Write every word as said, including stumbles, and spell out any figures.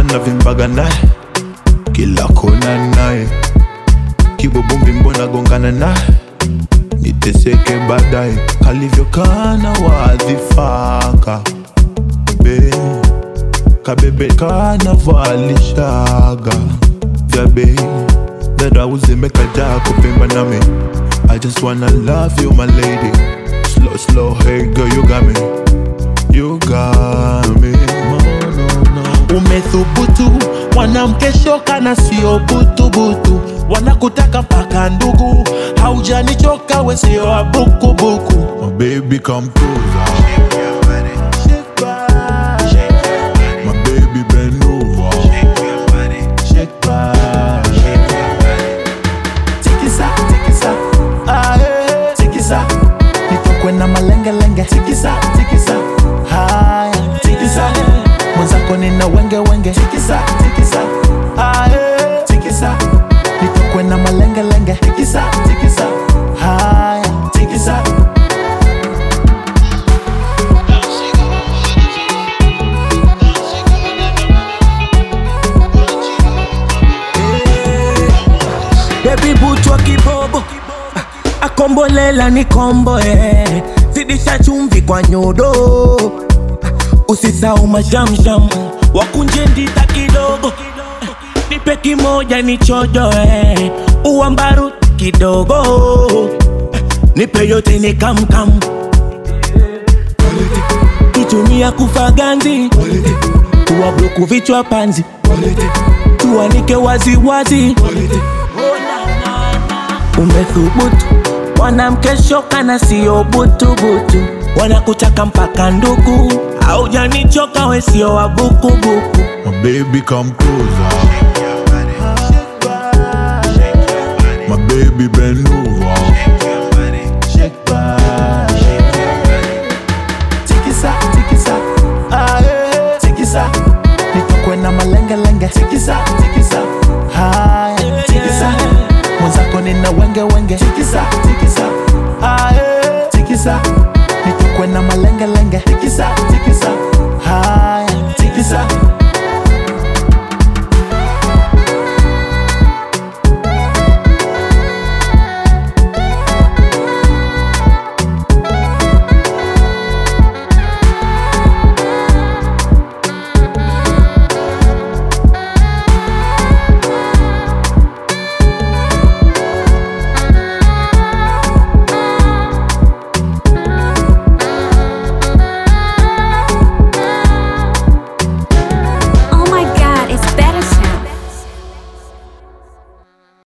navimbaga naye kila kona naye, kibobombi mbona gongana naye, niteseke baadaye, kalivyokana wadhifaka be kabebe kana valishaga vya bei dada uzimeka jako pimba nami. I just wanna love you my lady, slow slow, hey girl you got me, you got me. No, no, no. Umethubutu mwanamke shoka na sio butu butu, wanakutaka mpaka ndugu, haujanichoka we sio wa buku buku. My baby come closer, shake your body, shake body, shake your body. My baby bend over, shake your body, shake body, shake your body. Tikisa, tikisa, ah yeah, tikisa. Nitokwe na malenge lenge, tikisa, tikisa, haya, tikisa. Mwenzako nina wenge wenge, tikisa, tikisa, ah yeah, tikisa. Nitokwe na malenge lenge, tikisa, tikisa, haya, tikisa. Baby butu wa kibobo, akombolela ni kombo eh. Zidisha chumvi kwa nyodo, usisau mashamsham, wakunje ndita kidogo. Nipe kimoja ni chojo eh, uambaru kidogo. Nipe yote ni kam kam, kitumia kufaganzi, tuwa bloku vichwa panzi, tuwanike wazi wazi. Umethubutu mwanamke shoka na sio butu butu, wanakutaka mpaka ndugu, haujanichoka we sio wa buku buku. My baby come closer, shake your body, shake body, shake your body. My baby bend over, shake your body, shake body, shake your body. Tikisa, tikisa, ah yeah, tikisa. Nitokwe na malenge lenge, tikisa, tikisa, haya, tikisa. Mwenzako nina wenge wenge, tikisa, tikisa, ah yeah, tikisa. Nitokwe na malenge lenge, tikisa, tikisa, haya, tikisa.